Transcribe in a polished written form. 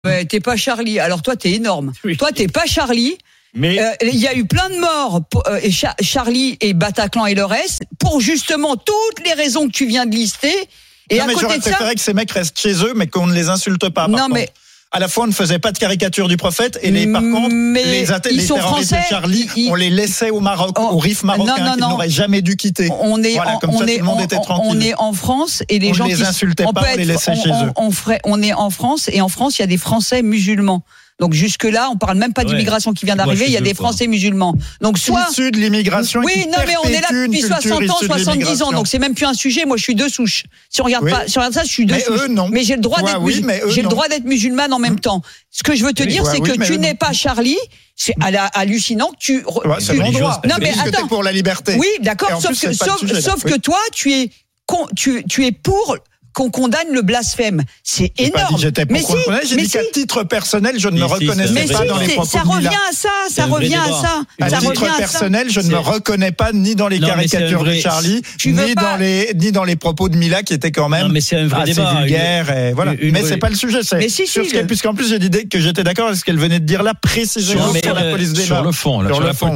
Ouais, t'es pas Charlie. Alors toi, t'es énorme. Oui. Toi, t'es pas Charlie. Mais Il y a eu plein de morts, et Charlie et Bataclan et le reste, pour justement toutes les raisons que tu viens de lister. Et non, à mais côté j'aurais de ça, préféré que ces mecs restent chez eux, mais qu'on ne les insulte pas. Non, mais à la fois, on ne faisait pas de caricature du prophète, et par contre, les ils sont terroristes français, de Charlie, on les laissait au Maroc, au Rif marocain, qu'ils n'auraient jamais dû quitter. On est, voilà, comme ça, tout le monde était tranquille. on est en France et les on gens les qui insultait on pas, peut on les être- laissait chez eux. on est en France et en France, il y a des Français musulmans. Donc jusque-là, on parle même pas d'immigration qui vient d'arriver, il y a des Français musulmans. Donc soit issus de l'immigration. oui, non, mais on est là depuis 60 ans, 70 ans, donc c'est même plus un sujet. Moi, je suis de souche. Si on regarde Oui. pas, si on regarde ça, je suis de Mais souche. eux, non. Mais j'ai le droit Toi, d'être oui, mais eux, j'ai le non. droit d'être musulmane en même temps. Ce que je veux te dire, Toi, c'est oui, que mais tu eux, n'es non. pas Charlie. C'est hallucinant que tu. Ouais, c'est mon droit. Non, mais Parce que attends. t'es pour la liberté. Oui, Et d'accord. en Sauf plus, que, c'est pas le sujet, là. sauf Oui. que toi, tu es pour qu'on condamne le blasphème. C'est J'ai pas dit énorme. que j'étais pour qu'on le connaisse, j'ai dit qu'à titre personnel, je ne me reconnaissais mais pas si, dans les propos ça de revient Mila. à ça, ça revient à ça. À Ça revient titre à ça. personnel, je ne me reconnais pas ni dans les Non, mais c'est caricatures un vrai- de Charlie, Tu veux ni pas- dans les propos de Mila qui étaient quand même Non, mais c'est un vrai assez débat. vulgaires. Et voilà. Mais c'est pas le sujet. C'est Mais si, sur si, ce qu'elle- puisqu'en plus j'ai dit que j'étais d'accord avec ce qu'elle venait de dire là précisément Non, mais sur la police des sur mœurs. le fond, là, Sur sur le la fond.